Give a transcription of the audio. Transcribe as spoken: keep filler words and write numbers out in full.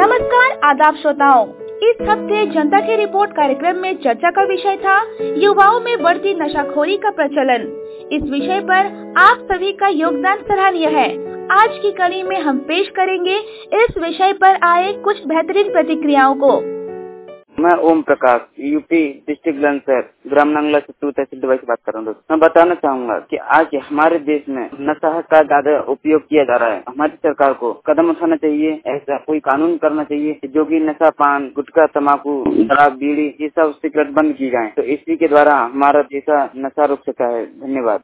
नमस्कार आदाब श्रोताओं, इस हफ्ते जनता की रिपोर्ट कार्यक्रम में चर्चा का विषय था युवाओं में बढ़ती नशाखोरी का प्रचलन। इस विषय पर आप सभी का योगदान सराहनीय है। आज की कड़ी में हम पेश करेंगे इस विषय पर आए कुछ बेहतरीन प्रतिक्रियाओं को। मैं ओम प्रकाश यूपी डिस्ट्रिक्ट लंसर ग्राम नंगला से तहसील दवाई से बात कर रहा हूँ। मैं बताना चाहूँगा कि आज हमारे देश में नशा का ज्यादा उपयोग किया जा रहा है। हमारी सरकार को कदम उठाना चाहिए, ऐसा कोई कानून करना चाहिए जो कि नशा पान गुटखा तम्बाकू शराब बीड़ी ये सब सिगरेट बंद की जाए, तो इसी के द्वारा हमारा देश नशा रुक सकता है। धन्यवाद।